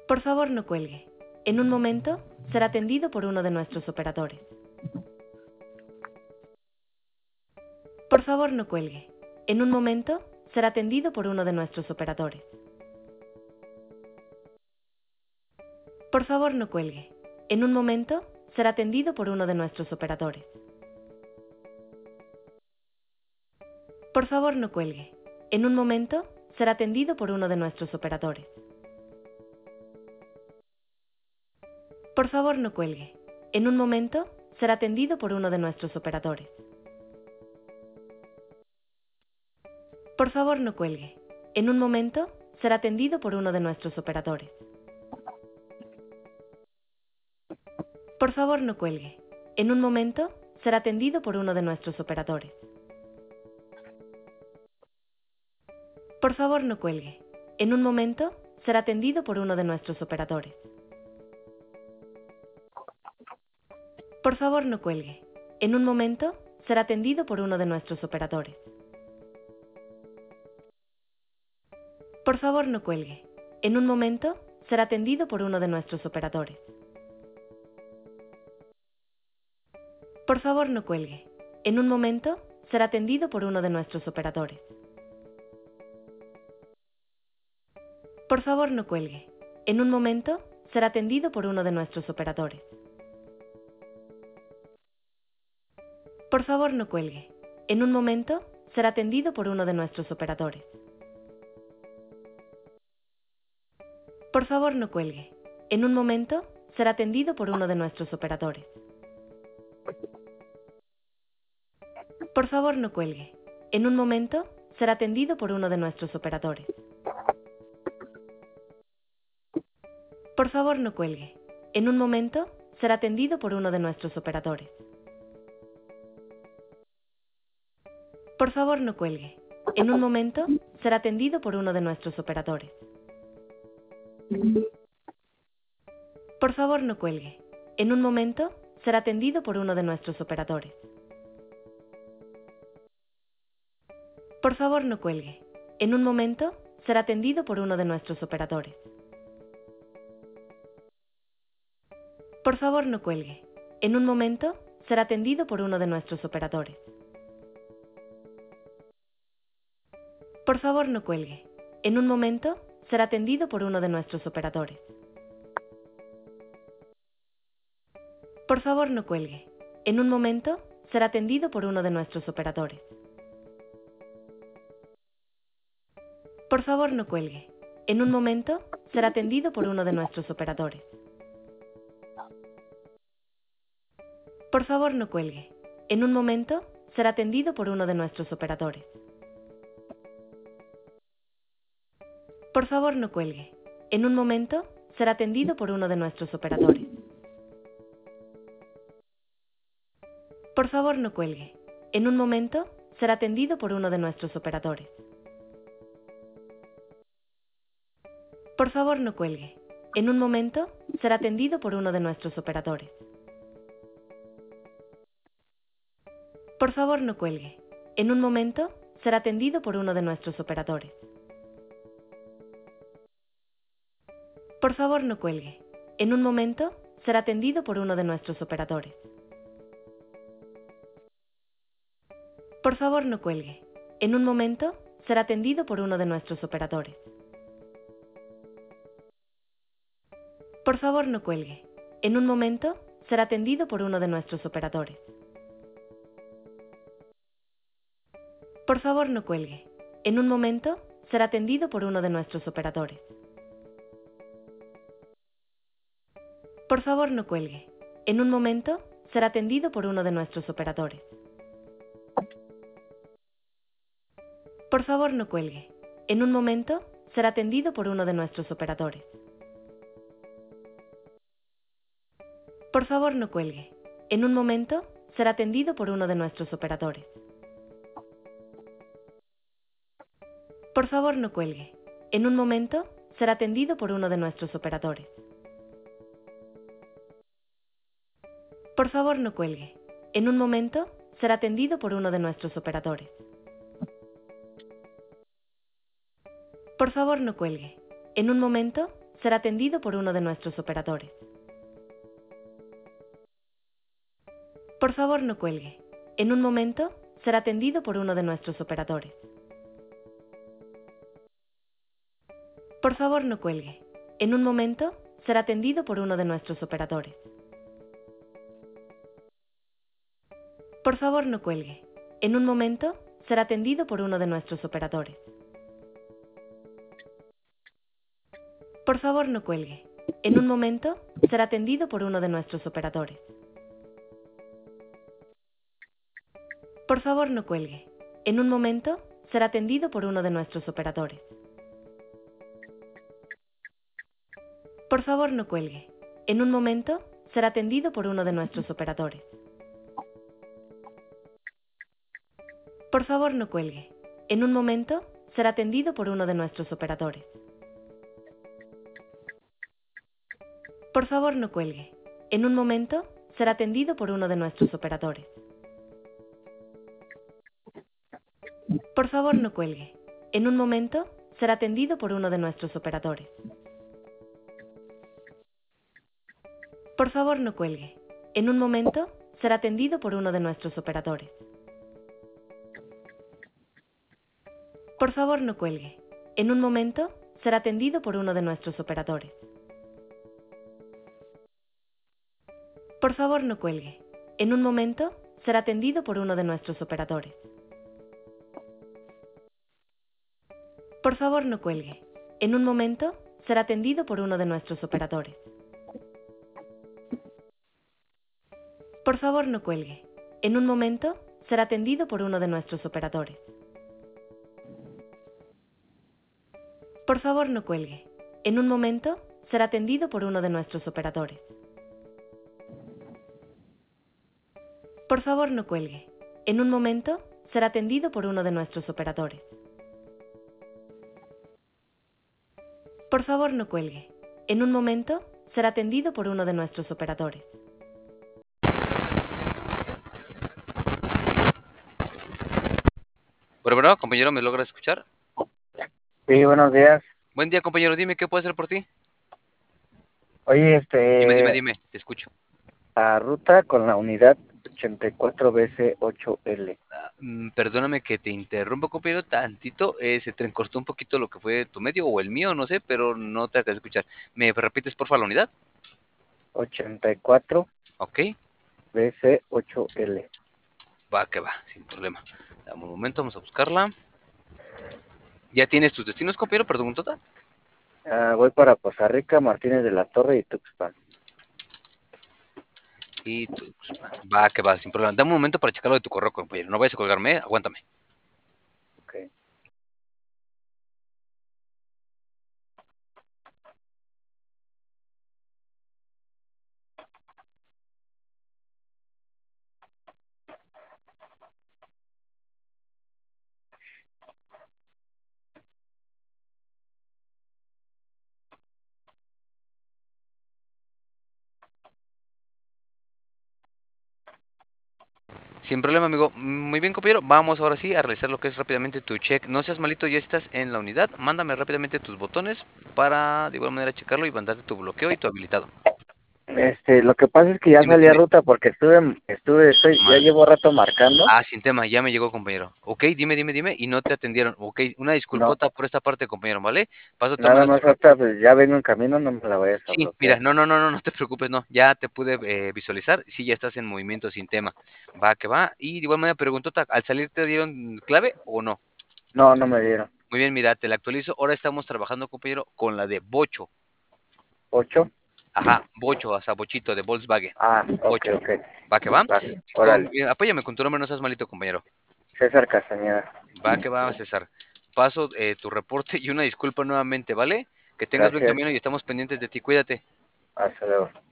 Por favor, no cuelgue. En un momento, será atendido por uno de nuestros operadores. Por favor, no cuelgue. En un momento, será atendido por uno de nuestros operadores. Por favor, no cuelgue. En un momento, será atendido por uno de nuestros operadores. Por favor, no cuelgue. En un momento, será atendido por uno de nuestros operadores. Por favor, no cuelgue. En un momento, será atendido por uno de nuestros operadores. Por favor, no cuelgue. En un momento, será atendido por uno de nuestros operadores. Por favor, no cuelgue. En un momento, será atendido por uno de nuestros operadores. Por favor, no cuelgue. En un momento, será atendido por uno de nuestros operadores. Por favor, no cuelgue. En un momento, será atendido por uno de nuestros operadores. Por favor, no cuelgue. En un momento, será atendido por uno de nuestros operadores. Por favor, no cuelgue. En un momento, será atendido por uno de nuestros operadores. Por favor, no cuelgue. En un momento, será atendido por uno de nuestros operadores. Por favor, no cuelgue. En un momento, será atendido por uno de nuestros operadores. Por favor, no cuelgue. En un momento, será atendido por uno de nuestros operadores. Por favor, no cuelgue. En un momento, será atendido por uno de nuestros operadores. Por favor, no cuelgue. En un momento, será atendido por uno de nuestros operadores. Por favor, no cuelgue. En un momento, será atendido por uno de nuestros operadores. Por favor, no cuelgue. En un momento, será atendido por uno de nuestros operadores. Por favor, no cuelgue. En un momento, será atendido por uno de nuestros operadores. Por favor, no cuelgue. En un momento, será atendido por uno de nuestros operadores. Por favor, no cuelgue. En un momento, será atendido por uno de nuestros operadores. Por favor, no cuelgue. En un momento, será atendido por uno de nuestros operadores. Por favor, no cuelgue. En un momento, será atendido por uno de nuestros operadores. Por favor, no cuelgue. En un momento, será atendido por uno de nuestros operadores. Por favor, no cuelgue. En un momento, será atendido por uno de nuestros operadores. Por favor, no cuelgue. En un momento, será atendido por uno de nuestros operadores. Por favor, no cuelgue. En un momento, será atendido por uno de nuestros operadores. Por favor, no cuelgue. En un momento, será atendido por uno de nuestros operadores. Por favor, no cuelgue. En un momento, será atendido por uno de nuestros operadores. Por favor, no cuelgue. En un momento, será atendido por uno de nuestros operadores. Por favor, no cuelgue. En un momento, será atendido por uno de nuestros operadores. Por favor, no cuelgue. En un momento, será atendido por uno de nuestros operadores. Por favor, no cuelgue. En un momento, será atendido por uno de nuestros operadores. Por favor, no cuelgue. En un momento, será atendido por uno de nuestros operadores. Por favor, no cuelgue. En un momento, será atendido por uno de nuestros operadores. Por favor, no cuelgue. En un momento, será atendido por uno de nuestros operadores. Por favor, no cuelgue. En un momento, será atendido por uno de nuestros operadores. Por favor, no cuelgue. En un momento, será atendido por uno de nuestros operadores. Por favor, no cuelgue. En un momento, será atendido por uno de nuestros operadores. Por favor, no cuelgue. En un momento, será atendido por uno de nuestros operadores. Por favor, no cuelgue. En un momento, será atendido por uno de nuestros operadores. Por favor, no cuelgue. En un momento, será atendido por uno de nuestros operadores. Por favor, no cuelgue. En un momento, será atendido por uno de nuestros operadores. Por favor, no cuelgue. En un momento, será atendido por uno de nuestros operadores. Por favor, no cuelgue. En un momento, será atendido por uno de nuestros operadores. Por favor, no cuelgue. En un momento, será atendido por uno de nuestros operadores. Por favor, no cuelgue. En un momento, será atendido por uno de nuestros operadores. Por favor, no cuelgue. En un momento, será atendido por uno de nuestros operadores. Por favor, no cuelgue. En un momento, será atendido por uno de nuestros operadores. Por favor, no cuelgue. En un momento, será atendido por uno de nuestros operadores. Por favor, no cuelgue. En un momento, será atendido por uno de nuestros operadores. Por favor, no cuelgue. En un momento, será atendido por uno de nuestros operadores. Por favor, no cuelgue. En un momento, será atendido por uno de nuestros operadores. Por favor, no cuelgue. En un momento, será atendido por uno de nuestros operadores. Por favor, no cuelgue. En un momento, será atendido por uno de nuestros operadores. Bueno, compañero, ¿me logras escuchar? Sí, buenos días. Buen día, compañero, dime, ¿qué puedo hacer por ti? Oye, Dime, te escucho. a ruta con la unidad 84BC8L. Perdóname que te interrumpa, compañero, tantito, se te cortó un poquito lo que fue tu medio o el mío, no sé, pero no te alcancé a escuchar. ¿Me repites, porfa, la unidad? 84BC8L. Ok, va, que va, sin problema. Dame un momento, vamos a buscarla. ¿Ya tienes tus destinos, compañero? Perdón, total. Voy para Poza Rica, Martínez de la Torre y Tuxpan. Y tú, pues, va, que va, sin problema. Dame un momento para checarlo de tu correo, compañero. No vayas a colgarme, aguántame. Okay. Sin problema, amigo. Muy bien, compañero. Vamos ahora sí a realizar lo que es rápidamente tu check. No seas malito, ya estás en la unidad. Mándame rápidamente tus botones para de igual manera checarlo y mandarte tu bloqueo y tu habilitado. Lo que pasa es que ya salí a Dime. ruta porque ya Madre. llevo rato marcando. Sin tema, ya me llegó, compañero. Ok, dime, y no te atendieron. Ok, una No, disculpota por esta parte, compañero, ¿vale? Paso nada tomando más tu ahorita reporte. pues ya vengo en camino, no me la vayas a Sí, mira, bloquear. no te preocupes, no. Ya te pude visualizar. Sí, ya estás en movimiento sin tema. Va, que va. Y de igual manera preguntota, ¿al salir te dieron clave o no? No, no me dieron. Muy bien, mira, te la actualizo. Ahora estamos trabajando, compañero, con la de Bocho. 8. Ajá, Bocho, o sea, Bochito de Volkswagen. Ok. Bocho. ¿Va que va? Va, órale. Apóyame con tu nombre, no seas malito, compañero. César Castañeda. Va que va, César. Paso tu reporte y una disculpa nuevamente, ¿vale? Que tengas buen Gracias. camino y estamos pendientes de ti. Cuídate. Hasta luego.